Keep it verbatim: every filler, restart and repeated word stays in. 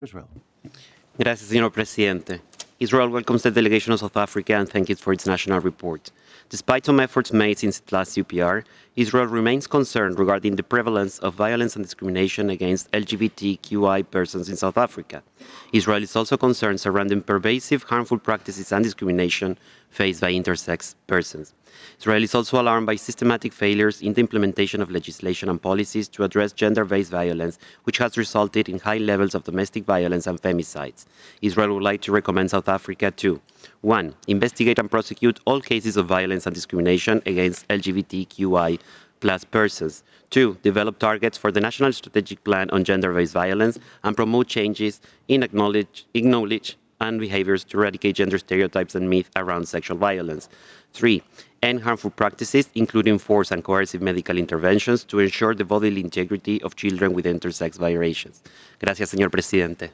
Israel. Gracias, señor presidente. Israel welcomes the delegation of South Africa and thanks it for its national report. Despite some efforts made since its last U P R, Israel remains concerned regarding the prevalence of violence and discrimination against L G B T Q I persons in South Africa. Israel is also concerned surrounding pervasive harmful practices and discrimination faced by intersex persons. Israel is also alarmed by systematic failures in the implementation of legislation and policies to address gender-based violence, which has resulted in high levels of domestic violence and femicides. Israel would like to recommend South Africa to one. Investigate and prosecute all cases of violence and discrimination against L G B T Q I plus persons. Two. Develop targets for the National Strategic Plan on Gender-Based Violence and promote changes in acknowledge, acknowledge and behaviors to eradicate gender stereotypes and myths around sexual violence. Three. End harmful practices, including forced and coercive medical interventions, to ensure the bodily integrity of children with intersex violations. Gracias, señor presidente.